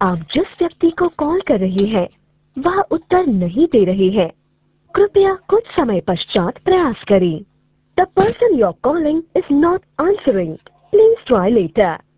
आप जिस व्यक्ति को कॉल कर रहे हैं वह उत्तर नहीं दे रहे हैं। कृपया कुछ समय पश्चात प्रयास करें। The person you're calling is not answering. Please try later.